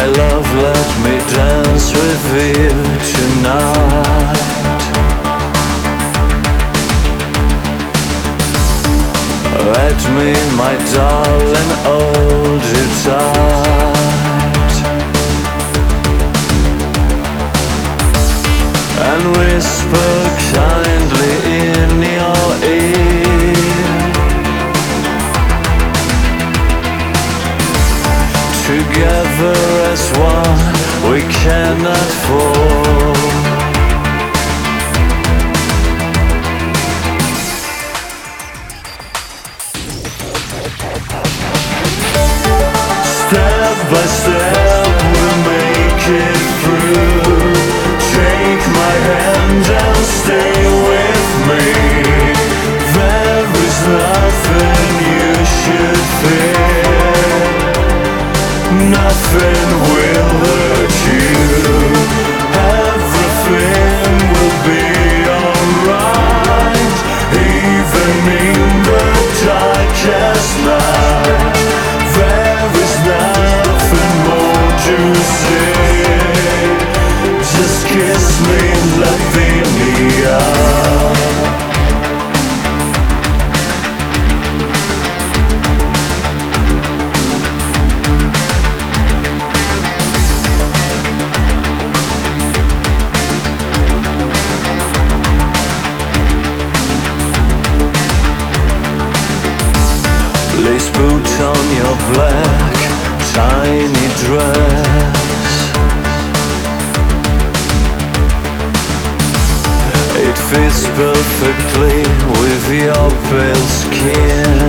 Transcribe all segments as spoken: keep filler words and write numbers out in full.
My love, let me dance with you tonight. Let me, my darling, hold you tight and whisper kindly in your ear. Together as one, we cannot fall. Step by step we'll make it through. Take my hand and stay with me. There is nothing you should fear. Nothing will hurt you. Everything will be alright. Even in the darkest night, there is nothing more to say. Just kiss me, let me out. Lace boots on your black tiny dress. It fits perfectly with your pale skin.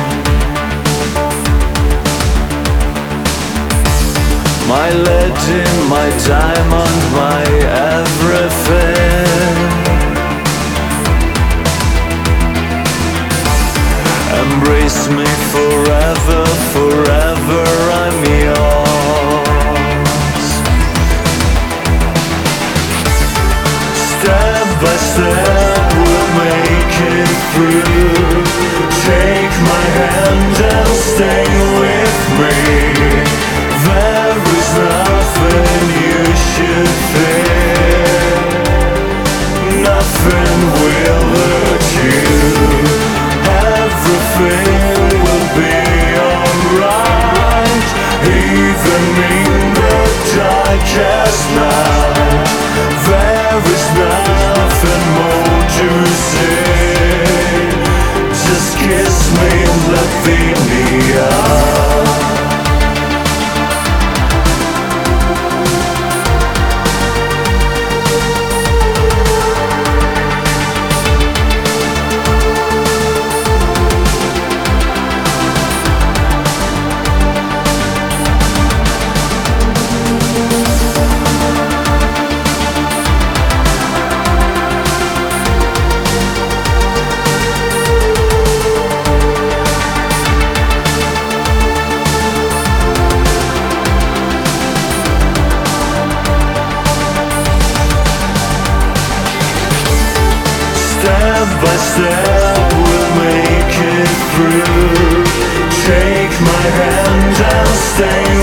My legend, my diamond, my everything. Embrace me forever, forever I'm yours. Step by step we'll make it through. Take my hand and stay with me. There is nothing you should fear. Nothing will hurt you. Everything will be alright. Even in the darkest night, there is nothing more to say. Just kiss me and let me out. Step by step we'll make it through. Take my hand and stay